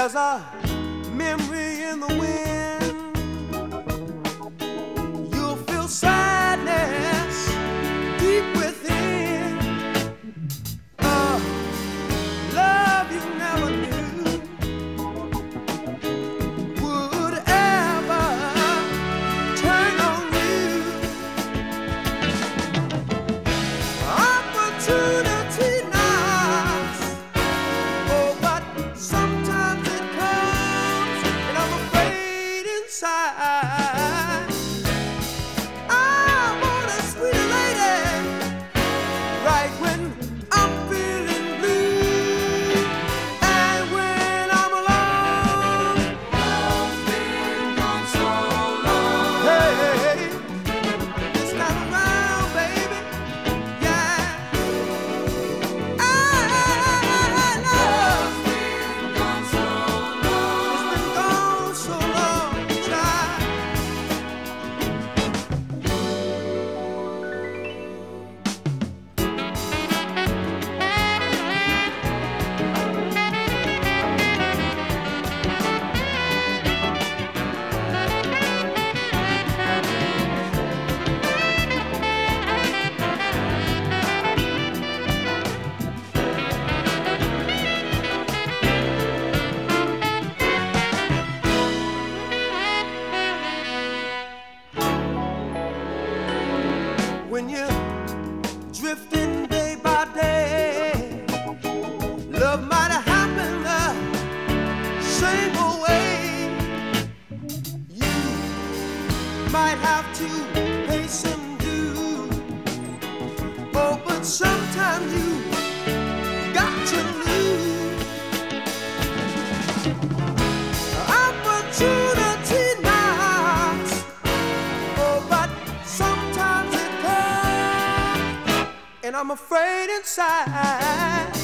There's a memory in the wind. You'll feel sadness deep within. A love you never knew would ever turn on you. Opportunity knocks, oh, but sometimes it comes, and I'm afraid inside I want a sweet lady right when I'm feeling blue, and when I'm alone. Love's been gone so long. Hey, this time around, baby, yeah. Love's been gone so long. It's been gone so long, child. When you're drifting day by day, love might have happened the same old way. You might have to pay some due. Oh, but sometimes you got to lose. Opportunity knocks, oh, but sometimes it comes, and I'm afraid inside